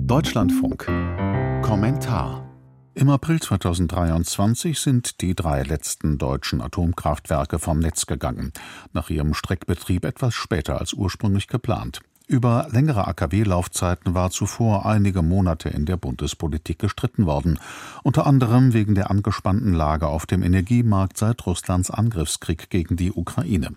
Deutschlandfunk. Kommentar. Im April 2023 sind die 3 letzten deutschen Atomkraftwerke vom Netz gegangen. Nach ihrem Streckbetrieb etwas später als ursprünglich geplant. Über längere AKW-Laufzeiten war zuvor einige Monate in der Bundespolitik gestritten worden. Unter anderem wegen der angespannten Lage auf dem Energiemarkt seit Russlands Angriffskrieg gegen die Ukraine.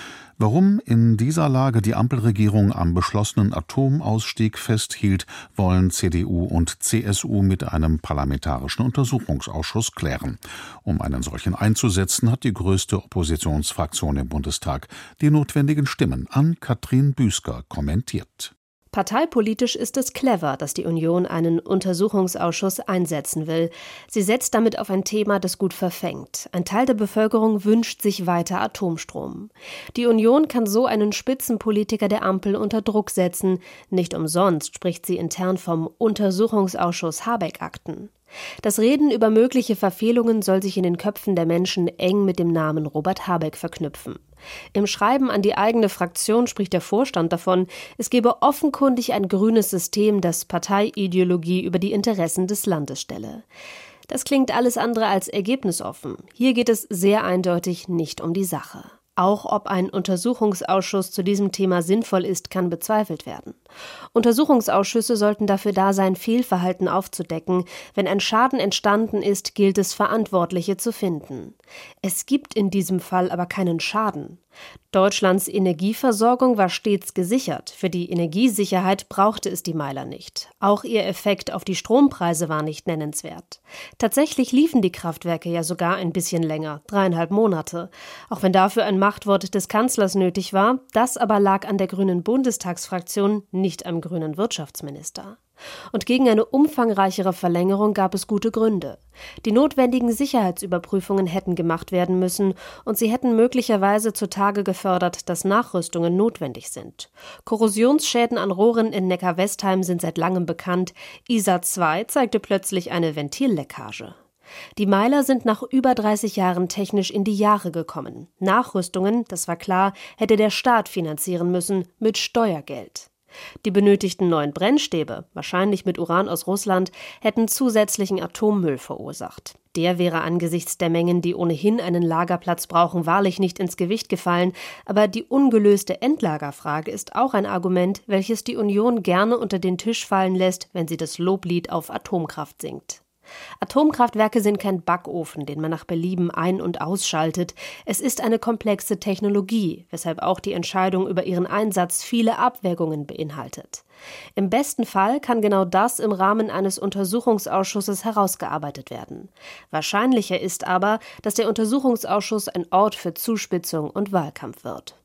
Warum in dieser Lage die Ampelregierung am beschlossenen Atomausstieg festhielt, wollen CDU und CSU mit einem parlamentarischen Untersuchungsausschuss klären. Um einen solchen einzusetzen, hat die größte Oppositionsfraktion im Bundestag die notwendigen Stimmen an Katrin Büsker kommentiert. Parteipolitisch ist es clever, dass die Union einen Untersuchungsausschuss einsetzen will. Sie setzt damit auf ein Thema, das gut verfängt. Ein Teil der Bevölkerung wünscht sich weiter Atomstrom. Die Union kann so einen Spitzenpolitiker der Ampel unter Druck setzen. Nicht umsonst spricht sie intern vom Untersuchungsausschuss Habeck-Akten. Das Reden über mögliche Verfehlungen soll sich in den Köpfen der Menschen eng mit dem Namen Robert Habeck verknüpfen. Im Schreiben an die eigene Fraktion spricht der Vorstand davon, es gebe offenkundig ein grünes System, das Parteiideologie über die Interessen des Landes stelle. Das klingt alles andere als ergebnisoffen. Hier geht es sehr eindeutig nicht um die Sache. Auch ob ein Untersuchungsausschuss zu diesem Thema sinnvoll ist, kann bezweifelt werden. Untersuchungsausschüsse sollten dafür da sein, Fehlverhalten aufzudecken. Wenn ein Schaden entstanden ist, gilt es, Verantwortliche zu finden. Es gibt in diesem Fall aber keinen Schaden. Deutschlands Energieversorgung war stets gesichert. Für die Energiesicherheit brauchte es die Meiler nicht. Auch ihr Effekt auf die Strompreise war nicht nennenswert. Tatsächlich liefen die Kraftwerke ja sogar ein bisschen länger, 3,5 Monate. Auch wenn dafür ein Machtwort des Kanzlers nötig war, das aber lag an der grünen Bundestagsfraktion, nicht am grünen Wirtschaftsminister. Und gegen eine umfangreichere Verlängerung gab es gute Gründe. Die notwendigen Sicherheitsüberprüfungen hätten gemacht werden müssen und sie hätten möglicherweise zutage gefördert, dass Nachrüstungen notwendig sind. Korrosionsschäden an Rohren in Neckar-Westheim sind seit langem bekannt. Isar 2 zeigte plötzlich eine Ventilleckage. Die Meiler sind nach über 30 Jahren technisch in die Jahre gekommen. Nachrüstungen, das war klar, hätte der Staat finanzieren müssen mit Steuergeld. Die benötigten neuen Brennstäbe, wahrscheinlich mit Uran aus Russland, hätten zusätzlichen Atommüll verursacht. Der wäre angesichts der Mengen, die ohnehin einen Lagerplatz brauchen, wahrlich nicht ins Gewicht gefallen. Aber die ungelöste Endlagerfrage ist auch ein Argument, welches die Union gerne unter den Tisch fallen lässt, wenn sie das Loblied auf Atomkraft singt. Atomkraftwerke sind kein Backofen, den man nach Belieben ein- und ausschaltet. Es ist eine komplexe Technologie, weshalb auch die Entscheidung über ihren Einsatz viele Abwägungen beinhaltet. Im besten Fall kann genau das im Rahmen eines Untersuchungsausschusses herausgearbeitet werden. Wahrscheinlicher ist aber, dass der Untersuchungsausschuss ein Ort für Zuspitzung und Wahlkampf wird.